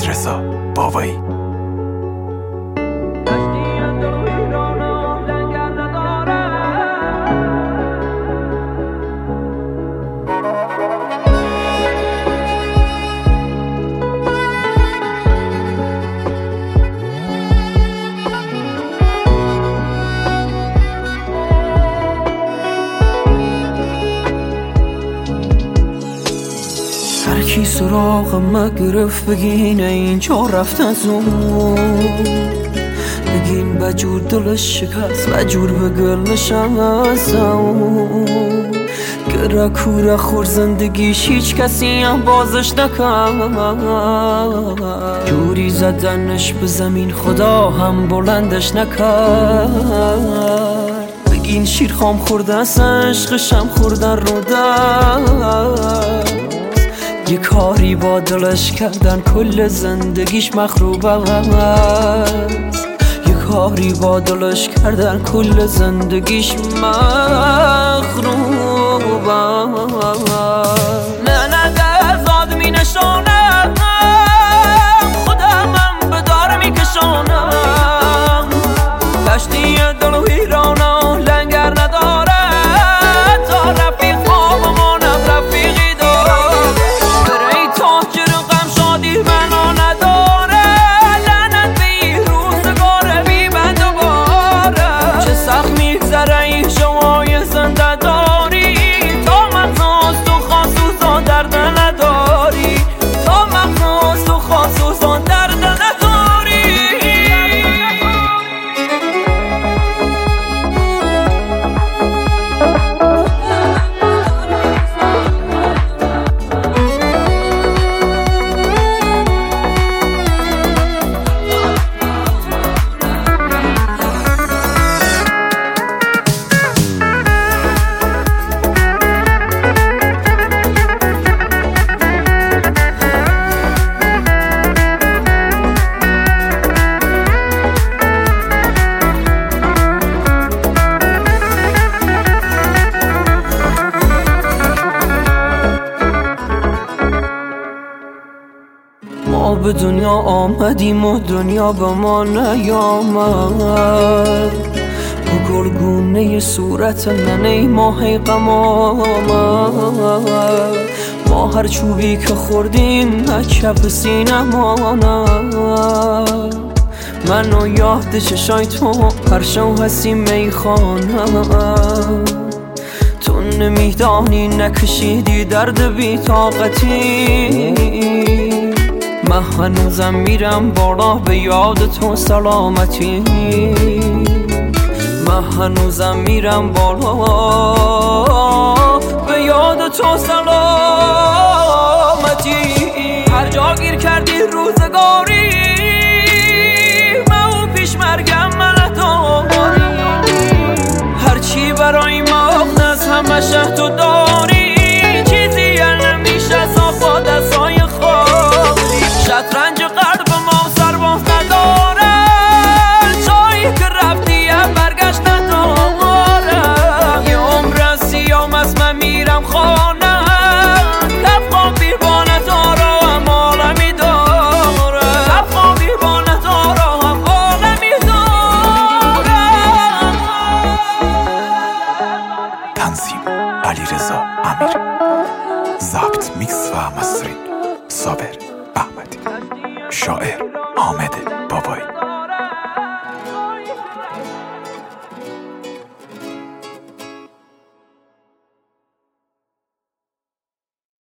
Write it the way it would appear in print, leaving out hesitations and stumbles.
علیرضا بابایی. هرکی سراغ ما گرفت بگین اینجا رفت از اون، بگین بجور دلش شکست بجور به گلش از اون، گره کوره خور زندگیش هیچ کسی هم بازش نکرد، جوری زدنش به زمین خدا هم بلندش نکرد، بگین شیر خام خورده از عشقشم خوردن رو دست، یه کاری با دلش کردن کل زندگیش مخروب است، یه کاری با دلش کردن کل زندگیش مخروب است. نه نه دزاد می نشانم خودم هم به دار می کشانم، کشتی دل و ویرانم لنگر نداره تا رفیق خوابمانم رفیقی داره، ما به دنیا آمدیم و دنیا به ما نیامد، با گلگونه صورت ننه ماه غم آمد، ما هر چوبی که خوردیم کف سینم آمد، منو یاد چشای تو هر شب هستیم میخوانم، تو نمیدانی نکشیدی درد بی طاقتی، من هنوزم میرم بالا به یاد تو سلامتی، من هنوزم میرم بالا به یاد تو سلامتی، هر جا گیر کردی روزگاری من پیش مرگم من داری، هرچی برای مغنز همه شه تو داری، چیزی نمیشه صافا دستای خالی، شطرنج قلب ما سرباز نداره، جایی که رفتی برگشت نداره، یه عمر از سیام از من میرم خانه، کفقام بیبانه داره هم عالمی داره، کفقام بیبانه داره هم عالمی داره. تنظیم علیرضا امیر، ضبط میکس و مسترینگ صابر احمدی، شاعر حامد بابایی.